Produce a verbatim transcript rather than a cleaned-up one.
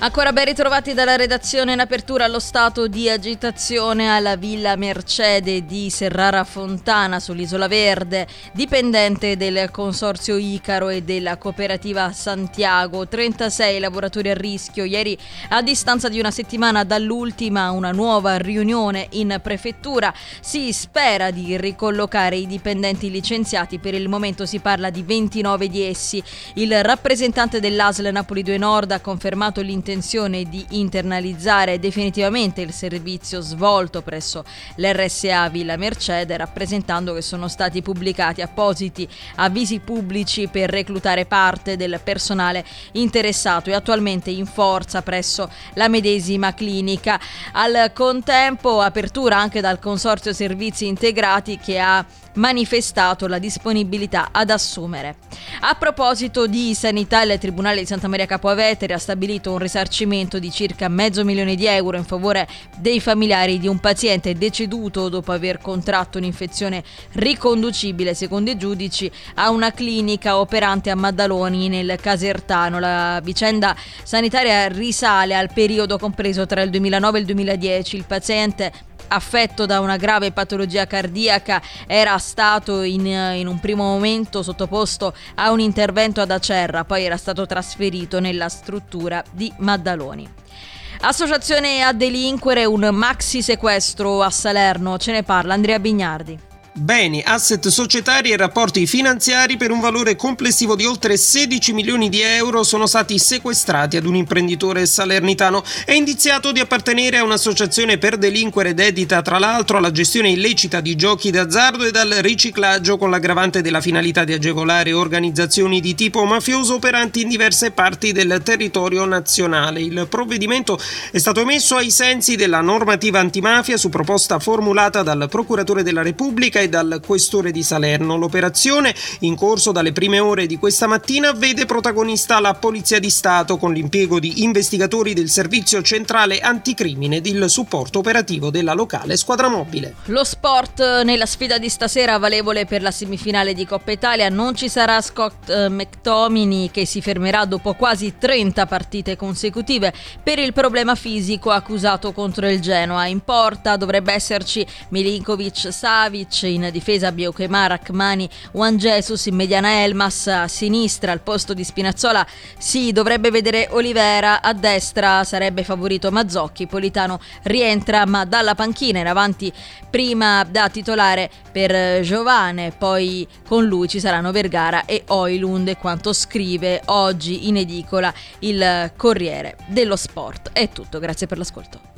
Ancora ben ritrovati dalla redazione. In apertura allo stato di agitazione alla Villa Mercede di Serrara Fontana sull'Isola Verde, dipendente del consorzio Icaro e della cooperativa Santiago. trentasei lavoratori a rischio. Ieri, a distanza di una settimana dall'ultima, una nuova riunione in prefettura. Si spera di ricollocare i dipendenti licenziati. Per il momento si parla di ventinove di essi. Il rappresentante dell'A S L Napoli due Nord ha confermato l'intenzione di internalizzare definitivamente il servizio svolto presso l'R S A Villa Mercede, rappresentando che sono stati pubblicati appositi avvisi pubblici per reclutare parte del personale interessato e attualmente in forza presso la medesima clinica. Al contempo apertura anche dal Consorzio Servizi Integrati, che ha manifestato la disponibilità ad assumere. A proposito di sanità, il Tribunale di Santa Maria Capua Vetere ha stabilito un risarcimento di circa mezzo milione di euro in favore dei familiari di un paziente deceduto dopo aver contratto un'infezione riconducibile, secondo i giudici, a una clinica operante a Maddaloni nel Casertano. La vicenda sanitaria risale al periodo compreso tra il duemilanove e il duemiladieci. Il paziente, affetto da una grave patologia cardiaca, era stato in, in un primo momento sottoposto a un intervento ad Acerra, poi era stato trasferito nella struttura di Maddaloni. Associazione a delinquere, un maxi sequestro a Salerno, ce ne parla Andrea Bignardi. Beni, asset societari e rapporti finanziari per un valore complessivo di oltre sedici milioni di euro sono stati sequestrati ad un imprenditore salernitano. È indiziato di appartenere a un'associazione per delinquere dedita tra l'altro alla gestione illecita di giochi d'azzardo e al riciclaggio, con l'aggravante della finalità di agevolare organizzazioni di tipo mafioso operanti in diverse parti del territorio nazionale. Il provvedimento è stato emesso ai sensi della normativa antimafia su proposta formulata dal Procuratore della Repubblica e dal Questore di Salerno. L'operazione, in corso dalle prime ore di questa mattina, vede protagonista la Polizia di Stato, con l'impiego di investigatori del Servizio Centrale Anticrimine ed il supporto operativo della locale squadra mobile. Lo sport nella sfida di stasera, valevole per la semifinale di Coppa Italia. Non ci sarà Scott eh, McTominay, che si fermerà dopo quasi trenta partite consecutive per il problema fisico accusato contro il Genoa. In porta dovrebbe esserci Milinkovic-Savic, in difesa Biochemà, Rachmani, Juan Jesus, in mediana Elmas, a sinistra al posto di Spinazzola si dovrebbe vedere Olivera, a destra sarebbe favorito Mazzocchi. Politano rientra ma dalla panchina, in avanti prima da titolare per Giovane, poi con lui ci saranno Vergara e Højlund, quanto scrive oggi in edicola il Corriere dello Sport. È tutto, grazie per l'ascolto.